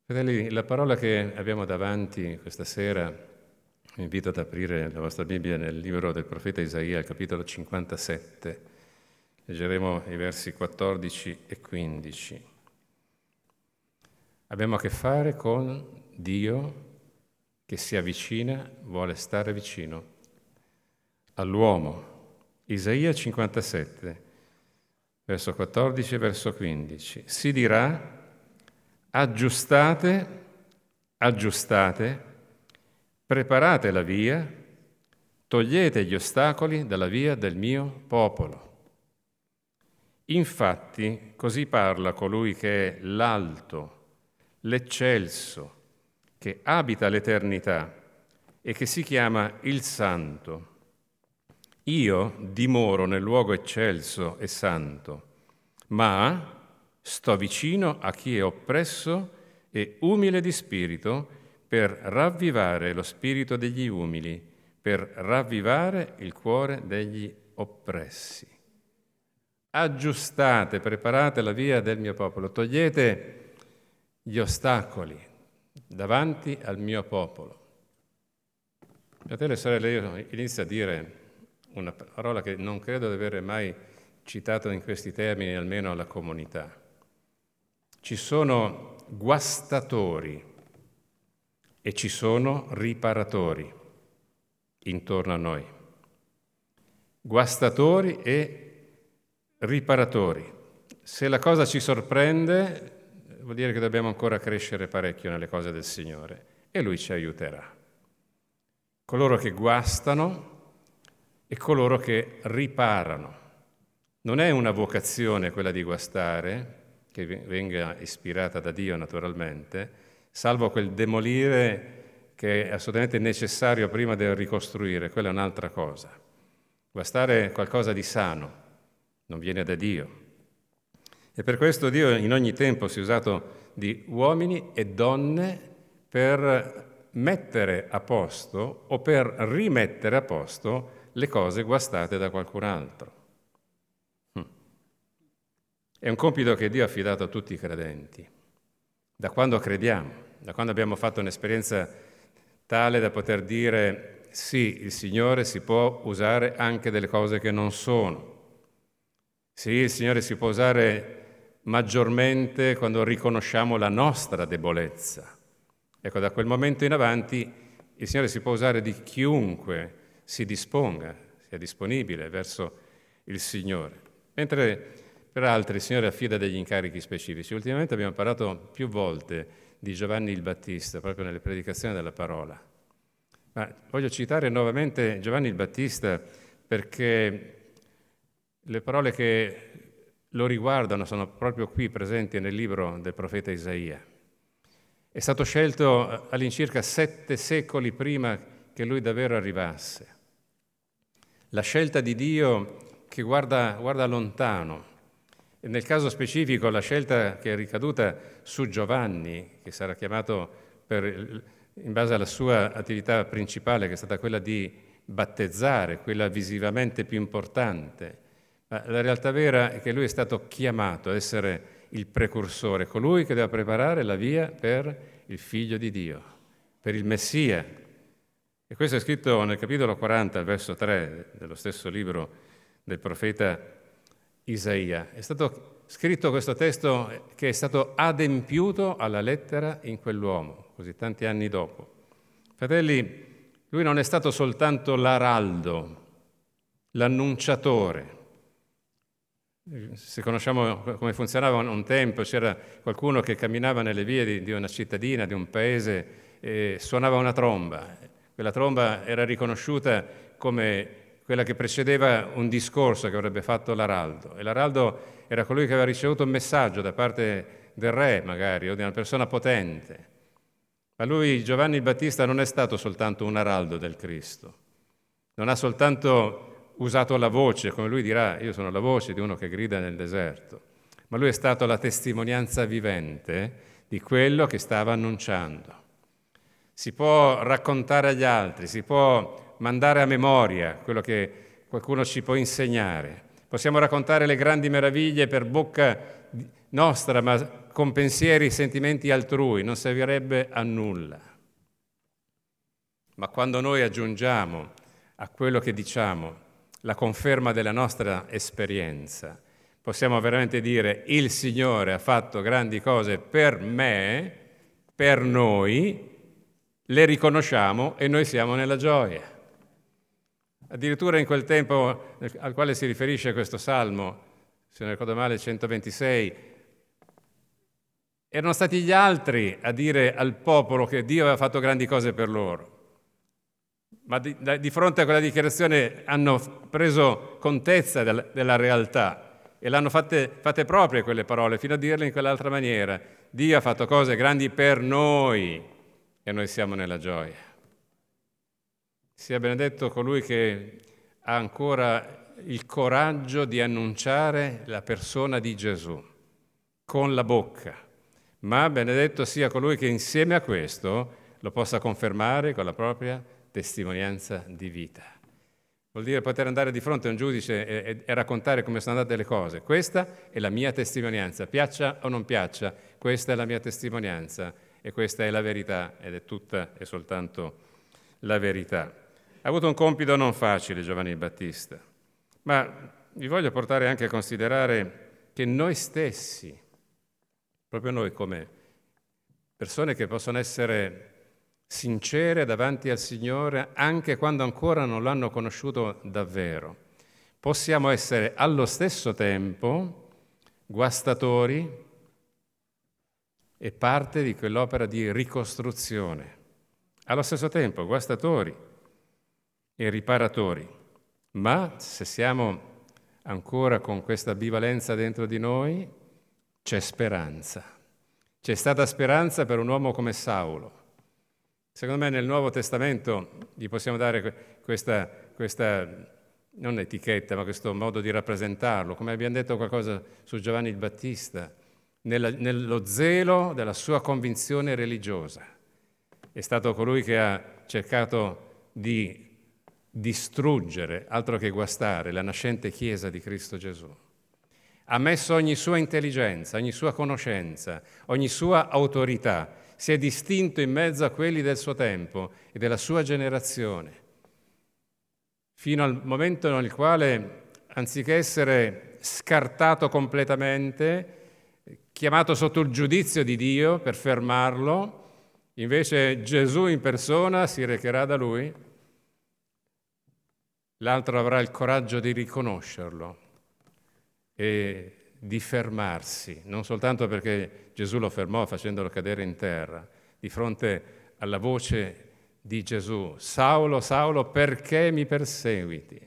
Fratelli, la parola che abbiamo davanti questa sera, vi invito ad aprire la vostra Bibbia nel libro del profeta Isaia, al capitolo 57. Leggeremo i versi 14 e 15. Abbiamo a che fare con Dio che si avvicina, vuole stare vicino all'uomo. Isaia 57, verso 14 e verso 15. Si dirà: aggiustate, aggiustate, preparate la via, togliete gli ostacoli dalla via del mio popolo. Infatti, così parla colui che è l'alto, l'eccelso, che abita l'eternità e che si chiama il Santo. Io dimoro nel luogo eccelso e santo, ma sto vicino a chi è oppresso e umile di spirito per ravvivare lo spirito degli umili, per ravvivare il cuore degli oppressi. Aggiustate, preparate la via del mio popolo, togliete gli ostacoli davanti al mio popolo. Fratelli e sorelle, io inizio a dire una parola che non credo di avere mai citato in questi termini, almeno alla comunità. Ci sono guastatori e ci sono riparatori intorno a noi. Guastatori e riparatori. Se la cosa ci sorprende, vuol dire che dobbiamo ancora crescere parecchio nelle cose del Signore e Lui ci aiuterà. Coloro che guastano e coloro che riparano. Non è una vocazione quella di guastare, che venga ispirata da Dio naturalmente, salvo quel demolire che è assolutamente necessario prima del ricostruire, quella è un'altra cosa. Guastare è qualcosa di sano, non viene da Dio. E per questo Dio in ogni tempo si è usato di uomini e donne per mettere a posto o per rimettere a posto le cose guastate da qualcun altro. È un compito che Dio ha affidato a tutti i credenti, da quando crediamo, da quando abbiamo fatto un'esperienza tale da poter dire sì, il Signore si può usare anche delle cose che non sono. Sì, il Signore si può usare maggiormente quando riconosciamo la nostra debolezza. Ecco, da quel momento in avanti il Signore si può usare di chiunque si disponga, sia disponibile verso il Signore. Mentre per altri il Signore affida degli incarichi specifici. Ultimamente abbiamo parlato più volte di Giovanni il Battista, proprio nelle predicazioni della parola. Ma voglio citare nuovamente Giovanni il Battista perché le parole che lo riguardano sono proprio qui presenti nel libro del profeta Isaia. È stato scelto all'incirca 7 secoli prima che lui davvero arrivasse. La scelta di Dio che guarda lontano. E nel caso specifico la scelta che è ricaduta su Giovanni, che sarà chiamato in base alla sua attività principale, che è stata quella di battezzare, quella visivamente più importante. Ma la realtà vera è che lui è stato chiamato ad essere il precursore, colui che deve preparare la via per il Figlio di Dio, per il Messia. E questo è scritto nel capitolo 40, al verso 3 dello stesso libro del profeta Isaia. È stato scritto questo testo che è stato adempiuto alla lettera in quell'uomo, così tanti anni dopo. Fratelli, lui non è stato soltanto l'araldo, l'annunciatore. Se conosciamo come funzionava un tempo, c'era qualcuno che camminava nelle vie di una cittadina, di un paese, e suonava una tromba. Quella tromba era riconosciuta come quella che precedeva un discorso che avrebbe fatto l'araldo. E l'araldo era colui che aveva ricevuto un messaggio da parte del re, magari, o di una persona potente. Ma lui, Giovanni il Battista, non è stato soltanto un araldo del Cristo. Non ha soltanto usato la voce, come lui dirà, io sono la voce di uno che grida nel deserto. Ma lui è stato la testimonianza vivente di quello che stava annunciando. Si può raccontare agli altri, si può mandare a memoria quello che qualcuno ci può insegnare. Possiamo raccontare le grandi meraviglie per bocca nostra, ma con pensieri e sentimenti altrui, non servirebbe a nulla. Ma quando noi aggiungiamo a quello che diciamo la conferma della nostra esperienza, possiamo veramente dire: il Signore ha fatto grandi cose per me, per noi, le riconosciamo e noi siamo nella gioia. Addirittura in quel tempo al quale si riferisce questo Salmo, se non ricordo male, 126, erano stati gli altri a dire al popolo che Dio aveva fatto grandi cose per loro. Ma di fronte a quella dichiarazione hanno preso contezza della realtà e l'hanno fatte proprie quelle parole, fino a dirle in quell'altra maniera: Dio ha fatto cose grandi per noi e noi siamo nella gioia. Sia benedetto colui che ha ancora il coraggio di annunciare la persona di Gesù con la bocca, ma benedetto sia colui che insieme a questo lo possa confermare con la propria testimonianza di vita. Vuol dire poter andare di fronte a un giudice e raccontare come sono andate le cose. Questa è la mia testimonianza, piaccia o non piaccia, questa è la mia testimonianza e questa è la verità ed è tutta e soltanto la verità. Ha avuto un compito non facile Giovanni Battista, ma vi voglio portare anche a considerare che noi stessi, proprio noi come persone che possono essere sincere davanti al Signore anche quando ancora non l'hanno conosciuto davvero, possiamo essere allo stesso tempo guastatori e parte di quell'opera di ricostruzione. Allo stesso tempo guastatori e riparatori. Ma se siamo ancora con questa ambivalenza dentro di noi, c'è speranza. C'è stata speranza per un uomo come Saulo. Secondo me nel Nuovo Testamento gli possiamo dare questa non etichetta, ma questo modo di rappresentarlo. Come abbiamo detto qualcosa su Giovanni il Battista, nello zelo della sua convinzione religiosa. È stato colui che ha cercato di distruggere, altro che guastare, la nascente Chiesa di Cristo Gesù. Ha messo ogni sua intelligenza, ogni sua conoscenza, ogni sua autorità, si è distinto in mezzo a quelli del suo tempo e della sua generazione, fino al momento nel quale, anziché essere scartato completamente, chiamato sotto il giudizio di Dio per fermarlo, invece Gesù in persona si recherà da lui, l'altro avrà il coraggio di riconoscerlo e di fermarsi, non soltanto perché Gesù lo fermò facendolo cadere in terra, di fronte alla voce di Gesù: Saulo, Saulo, perché mi perseguiti?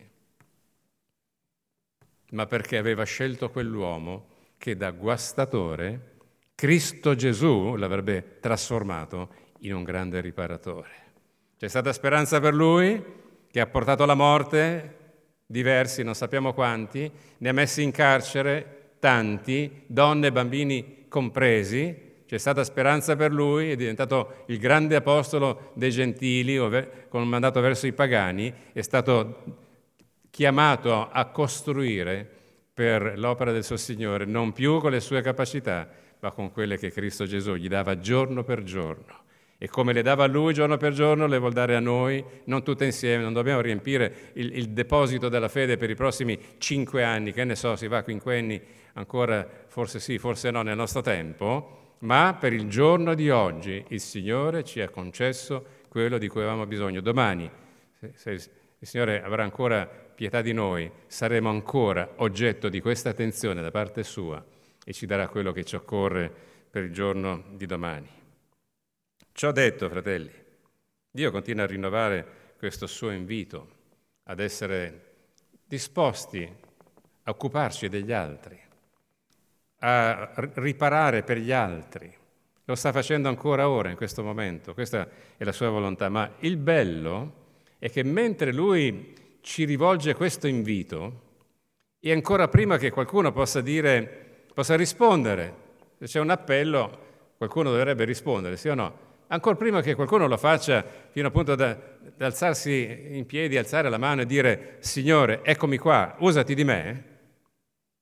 Ma perché aveva scelto quell'uomo che da guastatore Cristo Gesù l'avrebbe trasformato in un grande riparatore. C'è stata speranza per lui, che ha portato alla morte diversi, non sappiamo quanti, ne ha messi in carcere tanti, donne e bambini compresi. C'è stata speranza per lui, è diventato il grande apostolo dei gentili, con un mandato verso i pagani, è stato chiamato a costruire per l'opera del suo Signore, non più con le sue capacità, ma con quelle che Cristo Gesù gli dava giorno per giorno. E come le dava a lui giorno per giorno, le vuol dare a noi, non tutte insieme. Non dobbiamo riempire il deposito della fede per i prossimi 5 anni, che ne so, si va a quinquenni, ancora forse sì, forse no nel nostro tempo, ma per il giorno di oggi il Signore ci ha concesso quello di cui avevamo bisogno. Domani, se il Signore avrà ancora pietà di noi, saremo ancora oggetto di questa attenzione da parte sua e ci darà quello che ci occorre per il giorno di domani. Ciò detto, fratelli, Dio continua a rinnovare questo suo invito ad essere disposti a occuparci degli altri, a riparare per gli altri. Lo sta facendo ancora ora, in questo momento, questa è la sua volontà. Ma il bello è che mentre Lui ci rivolge questo invito, e ancora prima che qualcuno possa rispondere, se c'è un appello, qualcuno dovrebbe rispondere, sì o no? Ancora prima che qualcuno lo faccia, fino appunto da alzarsi in piedi, alzare la mano e dire: Signore, eccomi qua, usati di me,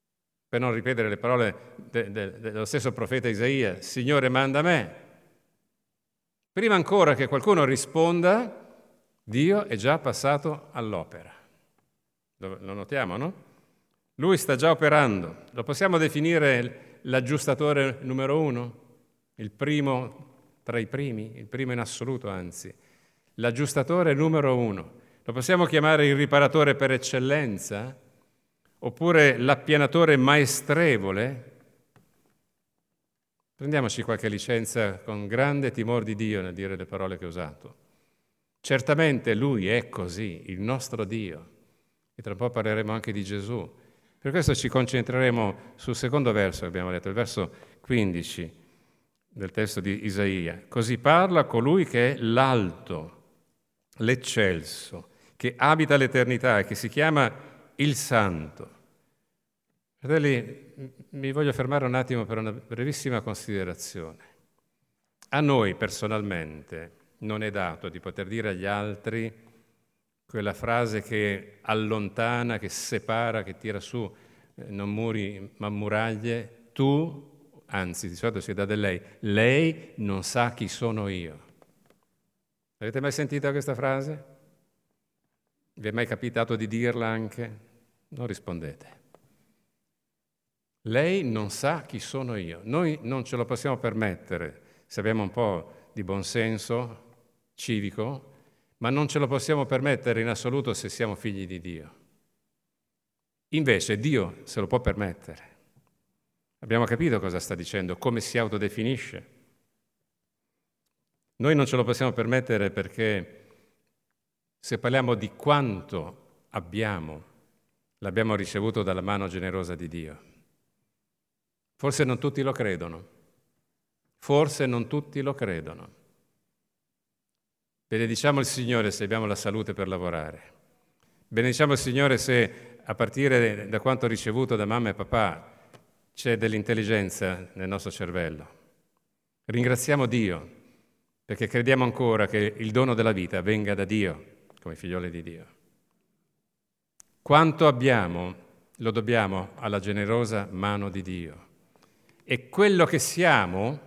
per non ripetere le parole dello stesso profeta Isaia, Signore manda me. Prima ancora che qualcuno risponda, Dio è già passato all'opera. Lo notiamo, no? Lui sta già operando. Lo possiamo definire l'aggiustatore numero 1? Il primo tra i primi? Il primo in assoluto, anzi. L'aggiustatore numero 1. Lo possiamo chiamare il riparatore per eccellenza? Oppure l'appianatore maestrevole? Prendiamoci qualche licenza con grande timore di Dio nel dire le parole che ho usato. Certamente Lui è così, il nostro Dio. E tra un po' parleremo anche di Gesù. Per questo ci concentreremo sul secondo verso che abbiamo letto, il verso 15 del testo di Isaia. Così parla colui che è l'alto, l'eccelso, che abita l'eternità e che si chiama il Santo. Fratelli, mi voglio fermare un attimo per una brevissima considerazione. A noi personalmente non è dato di poter dire agli altri quella frase che allontana, che separa, che tira su non muri ma muraglie, tu, anzi di solito si dà da lei non sa chi sono io. Avete mai sentito questa frase? Vi è mai capitato di dirla anche? Non rispondete. Lei non sa chi sono io. Noi non ce lo possiamo permettere se abbiamo un po' di buonsenso civico, ma non ce lo possiamo permettere in assoluto se siamo figli di Dio. Invece Dio se lo può permettere. Abbiamo capito cosa sta dicendo, come si autodefinisce. Noi non ce lo possiamo permettere perché se parliamo di quanto abbiamo, l'abbiamo ricevuto dalla mano generosa di Dio. Forse non tutti lo credono. Forse non tutti lo credono. Benediciamo il Signore se abbiamo la salute per lavorare. Benediciamo il Signore se, a partire da quanto ricevuto da mamma e papà, c'è dell'intelligenza nel nostro cervello. Ringraziamo Dio, perché crediamo ancora che il dono della vita venga da Dio, come figlioli di Dio. Quanto abbiamo lo dobbiamo alla generosa mano di Dio. E quello che siamo,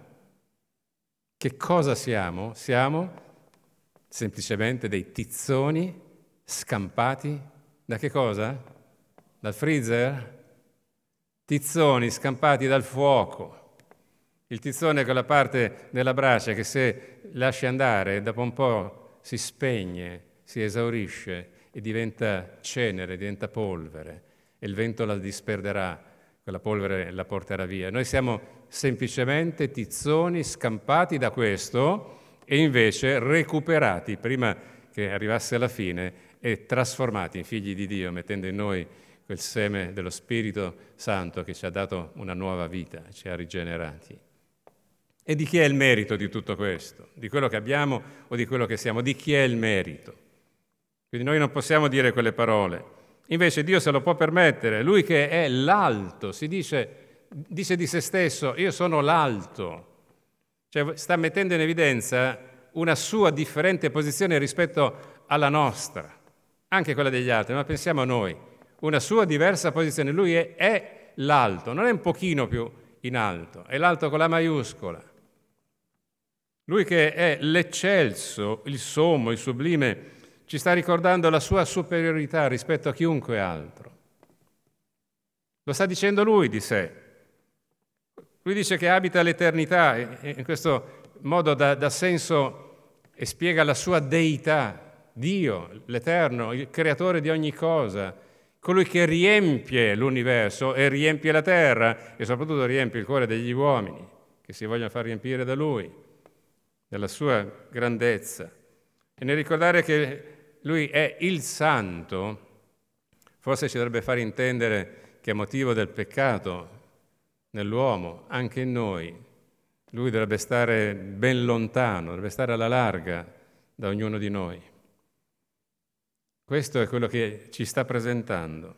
che cosa siamo? Siamo semplicemente dei tizzoni scampati da che cosa? Dal freezer? Tizzoni scampati dal fuoco. Il tizzone è quella parte della brace che se lasci andare dopo un po' si spegne, si esaurisce e diventa cenere, diventa polvere e il vento la disperderà, quella polvere la porterà via. Noi siamo semplicemente tizzoni scampati da questo e invece recuperati prima che arrivasse alla fine e trasformati in figli di Dio, mettendo in noi quel seme dello Spirito Santo che ci ha dato una nuova vita, ci ha rigenerati. E di chi è il merito di tutto questo? Di quello che abbiamo o di quello che siamo? Di chi è il merito? Quindi noi non possiamo dire quelle parole. Invece Dio se lo può permettere. Lui che è l'alto, dice di se stesso, io sono l'alto. Cioè sta mettendo in evidenza una sua differente posizione rispetto alla nostra, anche quella degli altri, ma pensiamo a noi, una sua diversa posizione. Lui è l'alto, non è un pochino più in alto, è l'alto con la maiuscola. Lui che è l'eccelso, il sommo, il sublime, ci sta ricordando la sua superiorità rispetto a chiunque altro. Lo sta dicendo lui di sé. Lui dice che abita l'eternità e in questo modo dà senso e spiega la sua deità, Dio, l'Eterno, il creatore di ogni cosa, colui che riempie l'universo e riempie la terra e soprattutto riempie il cuore degli uomini che si vogliono far riempire da lui, della sua grandezza. E nel ricordare che lui è il Santo, forse ci dovrebbe far intendere che a motivo del peccato nell'uomo, anche in noi, lui dovrebbe stare ben lontano, dovrebbe stare alla larga da ognuno di noi. Questo è quello che ci sta presentando.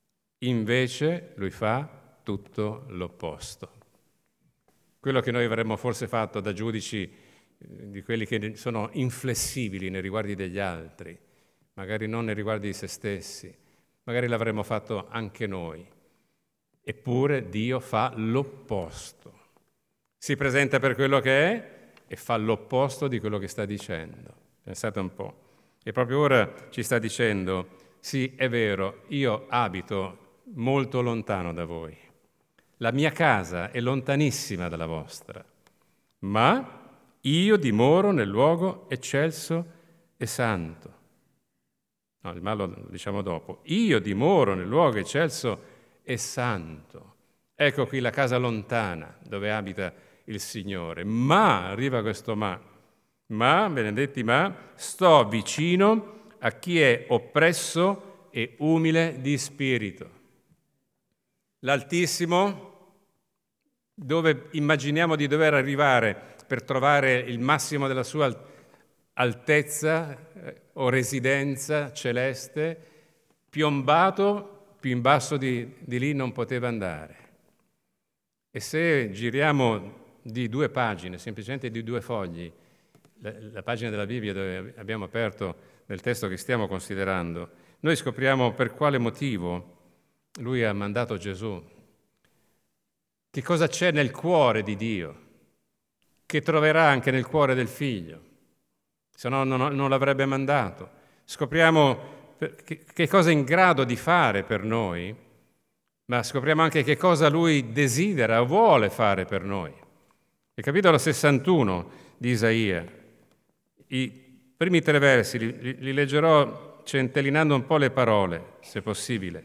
Invece lui fa tutto l'opposto. Quello che noi avremmo forse fatto da giudici di quelli che sono inflessibili nei riguardi degli altri, magari non nei riguardi di se stessi, magari l'avremmo fatto anche noi. Eppure Dio fa l'opposto. Si presenta per quello che è e fa l'opposto di quello che sta dicendo. Pensate un po'. E proprio ora ci sta dicendo, sì, è vero, io abito molto lontano da voi. La mia casa è lontanissima dalla vostra, ma io dimoro nel luogo eccelso e santo. No, il malo lo diciamo dopo. Io dimoro nel luogo eccelso e santo. Ecco qui la casa lontana dove abita il Signore. Ma, arriva questo ma, benedetti ma, sto vicino a chi è oppresso e umile di spirito. L'Altissimo, dove immaginiamo di dover arrivare per trovare il massimo della sua altezza o residenza celeste, piombato più in basso di lì non poteva andare. E se giriamo di 2 pagine, semplicemente di 2 fogli, la pagina della Bibbia dove abbiamo aperto nel testo che stiamo considerando, noi scopriamo per quale motivo Lui ha mandato Gesù. Che cosa c'è nel cuore di Dio, che troverà anche nel cuore del Figlio, se no non l'avrebbe mandato. Scopriamo che cosa è in grado di fare per noi, ma scopriamo anche che cosa Lui desidera o vuole fare per noi. Il capitolo 61 di Isaia, i primi 3 versi li leggerò centellinando un po' le parole, se possibile.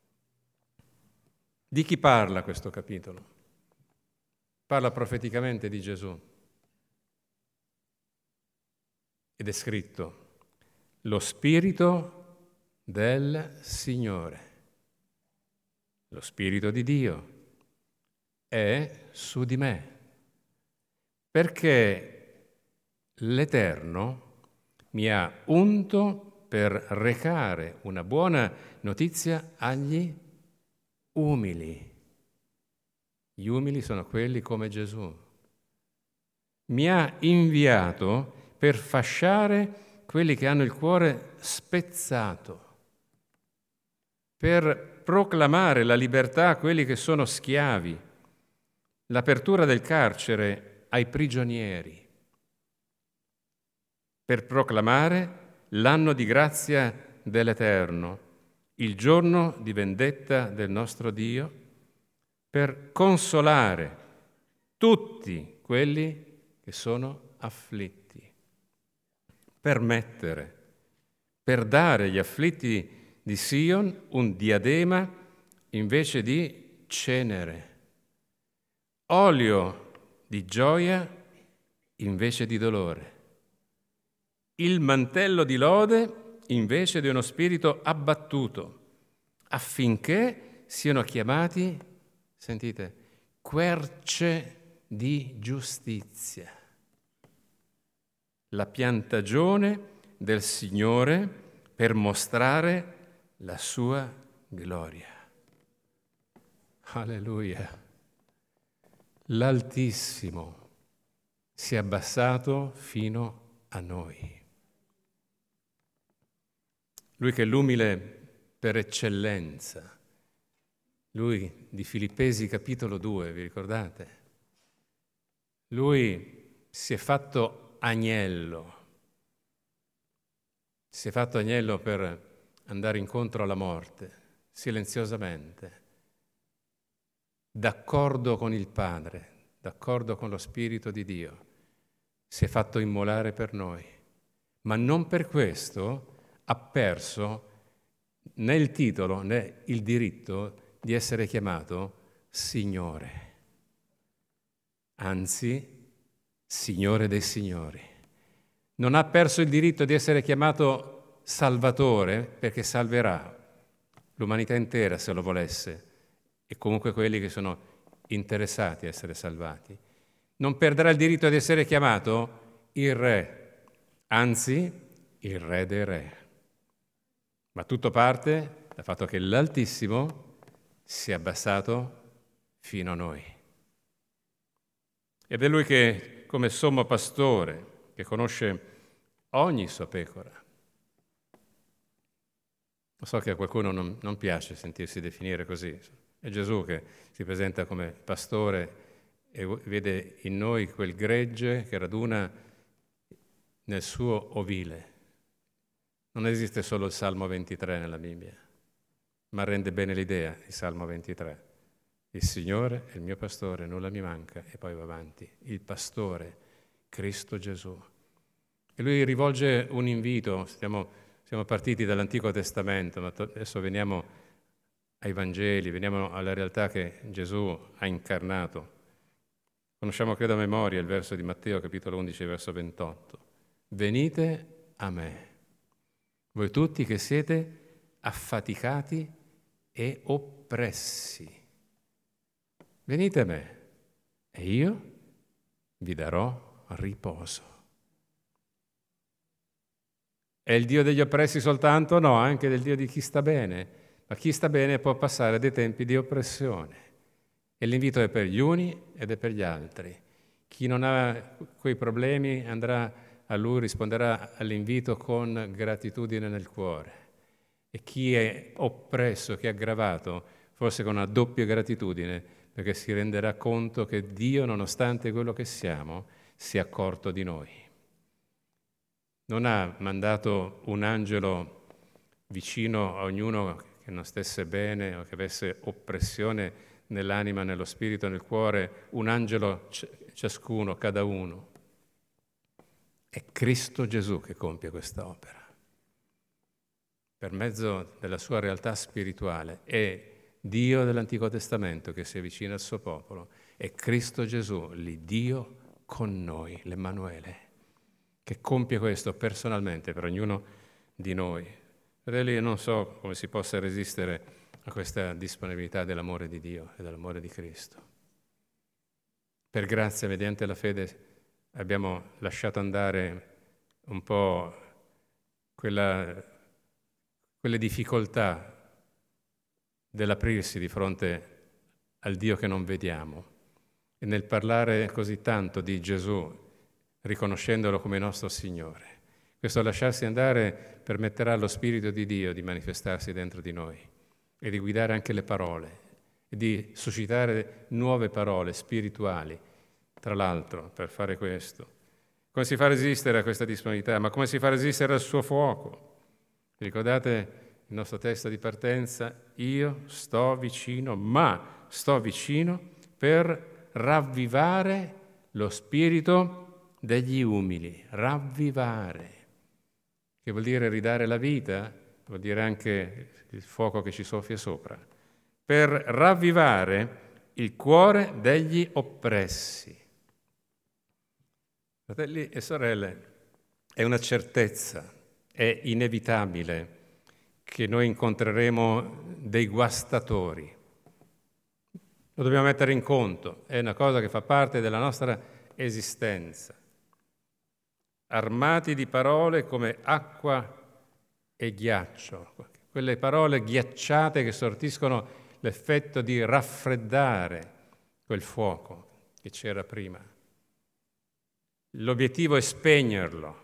Di chi parla questo capitolo? Parla profeticamente di Gesù. Ed è scritto, lo Spirito del Signore, lo Spirito di Dio, è su di me, perché l'Eterno mi ha unto per recare una buona notizia agli umili. Gli umili sono quelli come Gesù. Mi ha inviato per fasciare quelli che hanno il cuore spezzato, per proclamare la libertà a quelli che sono schiavi, l'apertura del carcere ai prigionieri, per proclamare l'anno di grazia dell'Eterno, il giorno di vendetta del nostro Dio, per consolare tutti quelli che sono afflitti, per mettere, per dare agli afflitti di Sion un diadema invece di cenere, olio di gioia invece di dolore, il mantello di lode invece di uno spirito abbattuto, affinché siano chiamati, sentite, querce di giustizia, la piantagione del Signore per mostrare la sua gloria. Alleluia. L'Altissimo si è abbassato fino a noi. Lui che è l'umile per eccellenza. Lui di Filippesi capitolo 2, vi ricordate? Lui si è fatto agnello. Si è fatto agnello per andare incontro alla morte, silenziosamente, d'accordo con il Padre, d'accordo con lo Spirito di Dio. Si è fatto immolare per noi, ma non per questo ha perso né il titolo né il diritto di essere chiamato Signore, anzi Signore dei Signori. Non ha perso il diritto di essere chiamato Salvatore perché salverà l'umanità intera se lo volesse e comunque quelli che sono interessati a essere salvati. Non perderà il diritto di essere chiamato il Re, anzi il Re dei Re. Ma tutto parte dal fatto che l'Altissimo si è abbassato fino a noi. Ed è Lui che, come sommo pastore, che conosce ogni sua pecora. So che a qualcuno non piace sentirsi definire così, È Gesù che si presenta come pastore e vede in noi quel gregge che raduna nel suo ovile. Non esiste solo il Salmo 23 nella Bibbia, ma rende bene l'idea il Salmo 23. Il Signore è il mio pastore, nulla mi manca, e poi va avanti. Il pastore, Cristo Gesù. E lui rivolge un invito, siamo partiti dall'Antico Testamento, ma adesso veniamo ai Vangeli, veniamo alla realtà che Gesù ha incarnato. Conosciamo credo a memoria il verso di Matteo, capitolo 11, verso 28. Venite a me, voi tutti che siete affaticati e oppressi. Venite a me e io vi darò riposo. È il Dio degli oppressi soltanto? No, anche del Dio di chi sta bene. Ma chi sta bene può passare dei tempi di oppressione. E l'invito è per gli uni ed è per gli altri. Chi non ha quei problemi andrà a lui, risponderà all'invito con gratitudine nel cuore. E chi è oppresso, chi è aggravato, forse con una doppia gratitudine, perché si renderà conto che Dio, nonostante quello che siamo, si è accorto di noi. Non ha mandato un angelo vicino a ognuno che non stesse bene o che avesse oppressione nell'anima, nello spirito, nel cuore, un angelo ciascuno, cada uno. È Cristo Gesù che compie questa opera. Per mezzo della sua realtà spirituale è Dio dell'Antico Testamento che si avvicina al suo popolo, è Cristo Gesù, l'Iddio con noi, l'Emmanuele, che compie questo personalmente per ognuno di noi. Fratelli, io non so come si possa resistere a questa disponibilità dell'amore di Dio e dell'amore di Cristo. Per grazia, mediante la fede, abbiamo lasciato andare un po' quelle difficoltà dell'aprirsi di fronte al Dio che non vediamo e nel parlare così tanto di Gesù, riconoscendolo come nostro Signore. Questo lasciarsi andare permetterà allo Spirito di Dio di manifestarsi dentro di noi e di guidare anche le parole e di suscitare nuove parole spirituali, tra l'altro, per fare questo. Come si fa a resistere a questa disponibilità? Ma come si fa a resistere al suo fuoco? Ricordate il nostro testo di partenza? Io sto vicino, ma sto vicino per ravvivare lo spirito degli umili. Ravvivare, che vuol dire ridare la vita, vuol dire anche il fuoco che ci soffia sopra. Per ravvivare il cuore degli oppressi. Fratelli e sorelle, è una certezza, è inevitabile che noi incontreremo dei guastatori. Lo dobbiamo mettere in conto, è una cosa che fa parte della nostra esistenza. Armati di parole come acqua e ghiaccio, quelle parole ghiacciate che sortiscono l'effetto di raffreddare quel fuoco che c'era prima. L'obiettivo è spegnerlo.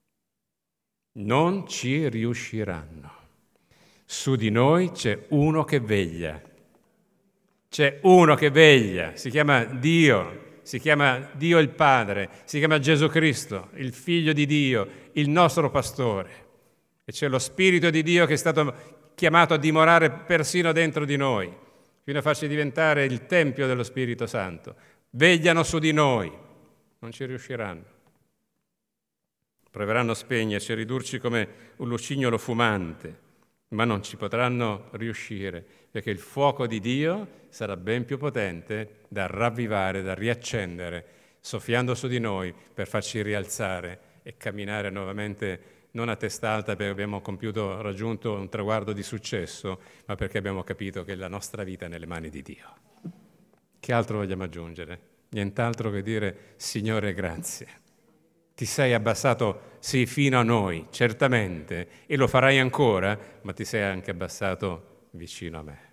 Non ci riusciranno. Su di noi c'è uno che veglia. C'è uno che veglia, si chiama Dio il Padre, si chiama Gesù Cristo, il Figlio di Dio, il nostro pastore. E c'è lo Spirito di Dio che è stato chiamato a dimorare persino dentro di noi, fino a farci diventare il Tempio dello Spirito Santo. Vegliano su di noi, non ci riusciranno. Proveranno a spegnerci, a ridurci come un lucignolo fumante, ma non ci potranno riuscire, perché il fuoco di Dio sarà ben più potente da ravvivare, da riaccendere, soffiando su di noi per farci rialzare e camminare nuovamente, non a testa alta perché abbiamo raggiunto un traguardo di successo, ma perché abbiamo capito che la nostra vita è nelle mani di Dio. Che altro vogliamo aggiungere? Nient'altro che dire: Signore, grazie. Ti sei abbassato, sì, fino a noi, certamente, e lo farai ancora, ma ti sei anche abbassato vicino a me.